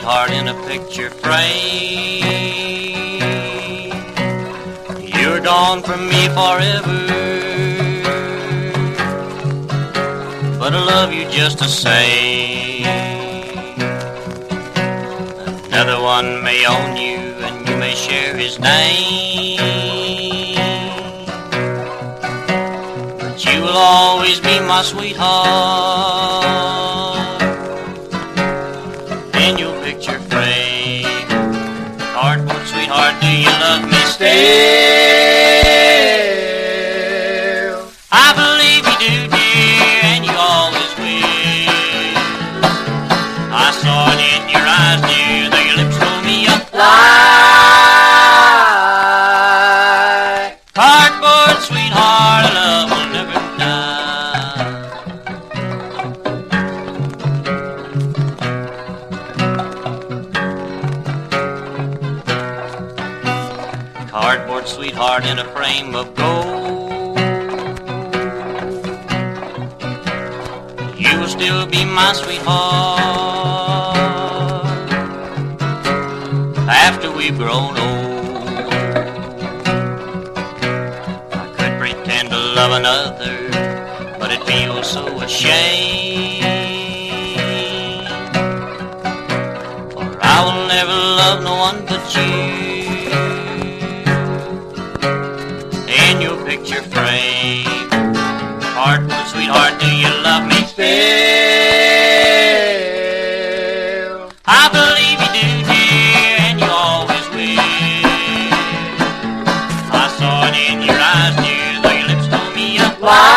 sweetheart in a picture frame. You're gone from me forever, but I love you just the same. Another one may own you and you may share his name, but you will always be my sweetheart in your picture frame. Cardboard sweetheart, do you love me still? I believe you do, dear, and you always will. I saw it in your eyes, dear, though your lips told me a lie. Cardboard sweetheart, love will never die. Cardboard sweetheart in a frame of gold, you will still be my sweetheart after we've grown old. I could pretend to love another, but it feels so ashamed, for I will never love no one but you in your picture frame. Cardboard sweetheart, do you love me still? I believe you do, dear, and you always will. I saw it in your eyes, dear, though your lips told me a lie.